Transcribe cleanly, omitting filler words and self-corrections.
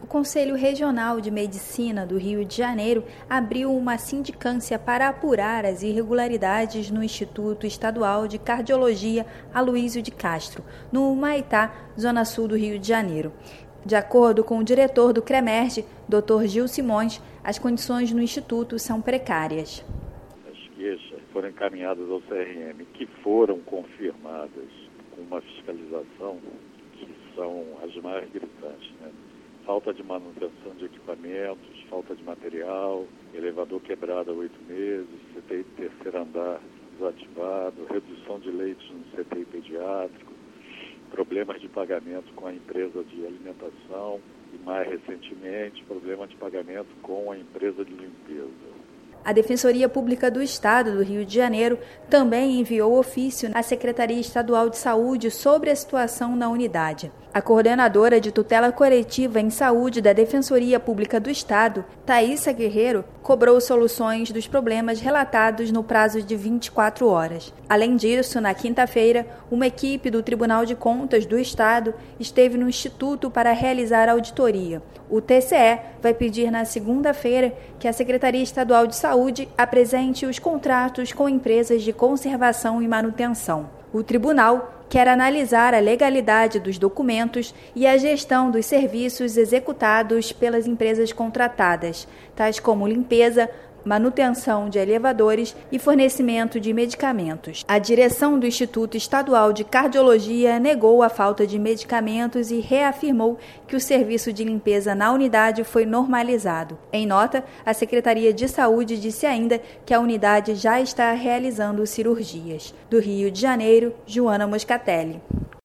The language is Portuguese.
Conselho Regional de Medicina do Rio de Janeiro abriu uma sindicância para apurar as irregularidades no Instituto Estadual de Cardiologia Aloísio de Castro, no Humaitá, zona sul do Rio de Janeiro. De acordo com o diretor do CREMERGE, Dr. Gil Simões, as condições no Instituto são precárias. As queixas foram encaminhadas ao CRM, que foram confirmadas com uma fiscalização que são as mais gritantes, né? Falta de manutenção de equipamentos, falta de material, elevador quebrado há 8 meses, CTI terceiro andar desativado, redução de leitos no CTI pediátrico, problemas de pagamento com a empresa de alimentação e, mais recentemente, problema de pagamento com a empresa de limpeza. A Defensoria Pública do Estado do Rio de Janeiro também enviou ofício à Secretaria Estadual de Saúde sobre a situação na unidade. A coordenadora de tutela coletiva em saúde da Defensoria Pública do Estado, Thaísa Guerreiro, cobrou soluções dos problemas relatados no prazo de 24 horas. Além disso, na quinta-feira, uma equipe do Tribunal de Contas do Estado esteve no Instituto para realizar a auditoria. O TCE vai pedir na segunda-feira que a Secretaria Estadual de Saúde apresente os contratos com empresas de conservação e manutenção. O tribunal quer analisar a legalidade dos documentos e a gestão dos serviços executados pelas empresas contratadas, tais como limpeza, manutenção de elevadores e fornecimento de medicamentos. A direção do Instituto Estadual de Cardiologia negou a falta de medicamentos e reafirmou que o serviço de limpeza na unidade foi normalizado. Em nota, a Secretaria de Saúde disse ainda que a unidade já está realizando cirurgias. Do Rio de Janeiro, Joana Moscatelli.